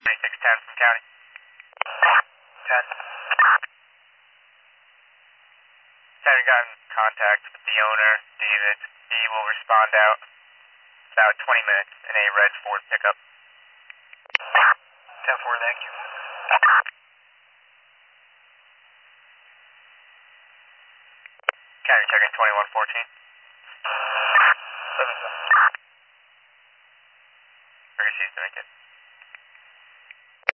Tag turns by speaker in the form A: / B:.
A: 2610 from county. 10. Haven't gotten contact with the owner, David. He will respond out about 20 minutes in a red Ford pickup. 10-4, thank you. County checking 2114. 7. Very safe to make it.